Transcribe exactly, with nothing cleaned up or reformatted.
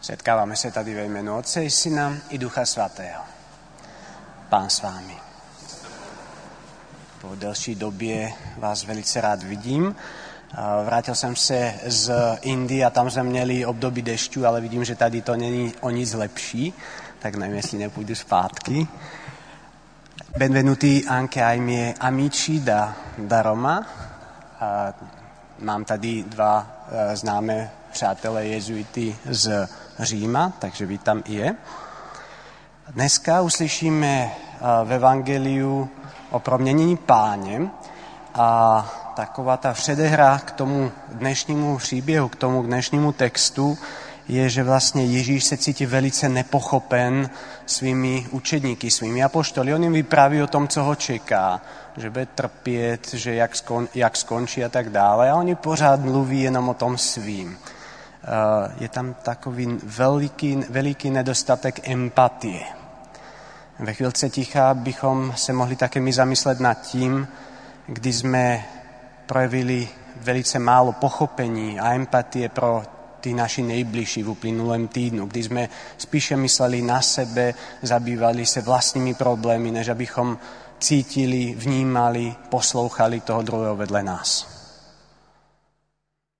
Setkávame se tady ve jménu Otce i Syna i Ducha Svatého. Pán s vámi. Po delší době vás velice rád vidím. Vrátil jsem se z Indie a tam jsme měli období dešťu, ale vidím, že tady to není o nic lepší, tak nevím, jestli nepůjdu zpátky. Benvenuti anche ai miei amici da, da Roma. A mám tady dva známé přátelé jezuity z Říma, takže vítám i je. Dneska uslyšíme v evangeliu o proměnění Páně a taková ta předehra k tomu dnešnímu příběhu, k tomu dnešnímu textu je, že vlastně Ježíš se cítí velice nepochopen svými učedníky, svými apoštoly. On jim vypráví o tom, co ho čeká, že bude trpět, že jak, skon, jak skončí a tak dále. A oni pořád mluví jenom o tom svým. Je tam takový veliký, veliký nedostatek empatie. Ve chvilce ticha bychom se mohli také my zamyslet nad tím, kdy jsme projevili velice málo pochopení a empatie pro ty naši nejbližší v uplynulém týdnu, kdy jsme spíše mysleli na sebe, zabývali se vlastními problémy, než abychom cítili, vnímali, poslouchali toho druhého vedle nás.